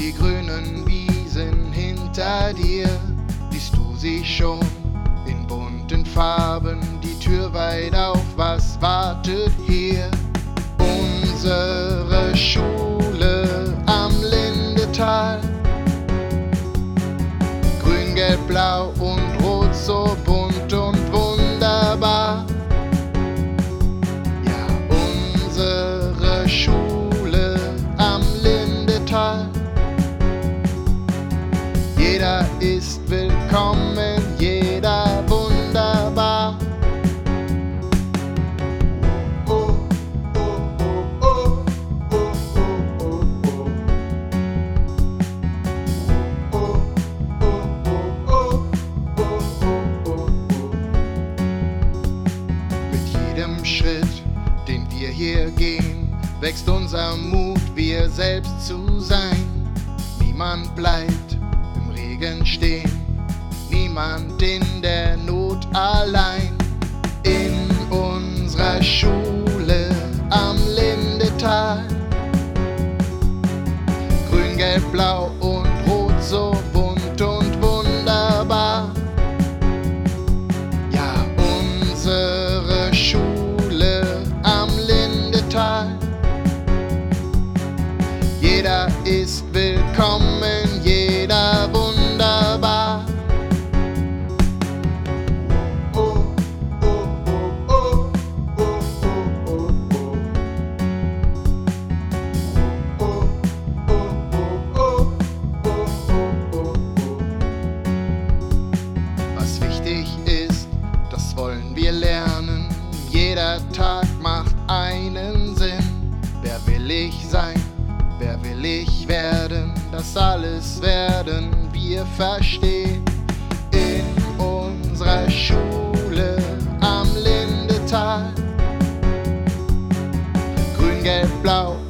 Die grünen Wiesen hinter dir, siehst du sie schon in bunten Farben, die Tür weit auf, was wartet hier? Unsere Schule am Lindetal, grün, gelb, blau und rot, so bunt und wunderbar. Ja, unsere Schule am Lindetal. Jeder ist willkommen, jeder wunderbar. Oh, oh, oh, oh, oh, oh, oh, oh. Oh, oh, oh, oh, oh, oh, oh. Mit jedem Schritt, den wir hier gehen, wächst unser Mut, wir selbst zu sein. Niemand bleibt im Regen stehen, niemand in der Not allein. In unserer Schule am Lindetal, grün, gelb, blau und rot, so bunt und wunderbar. Ja, unsere Schule am Lindetal. Jeder ist willkommen, jeder wunderbar. Oh, oh, oh, oh, oh, oh, oh, oh. Oh, oh, oh, oh, oh, oh, oh. Was wichtig ist, das wollen wir lernen. Jeder Tag macht einen Sinn. Wer will ich sein? Wer will ich werden? Das alles werden wir verstehen. In unserer Schule am Lindetal, grün, gelb, blau